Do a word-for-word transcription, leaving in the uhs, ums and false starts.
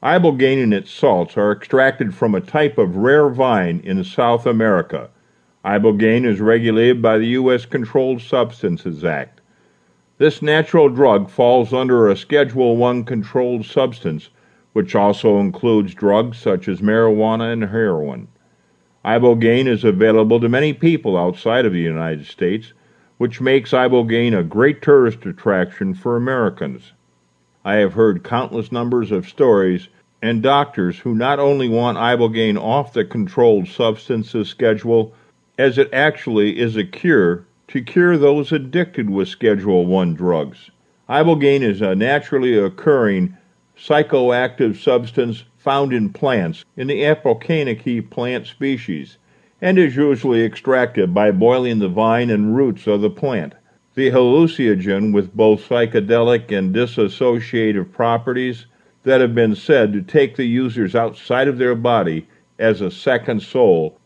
Ibogaine and its salts are extracted from a type of rare vine in South America. Ibogaine is regulated by the U S Controlled Substances Act. This natural drug falls under a Schedule one controlled substance, which also includes drugs such as marijuana and heroin. Ibogaine is available to many people outside of the United States, which makes Ibogaine a great tourist attraction for Americans. I have heard countless numbers of stories and doctors who not only want Ibogaine off the controlled substances schedule, as it actually is a cure to cure those addicted with Schedule one drugs. Ibogaine is a naturally occurring psychoactive substance found in plants in the Apocynaceae plant species, and is usually extracted by boiling the vine and roots of the plant. The hallucinogen with both psychedelic and dissociative properties that have been said to take the users outside of their body as a second soul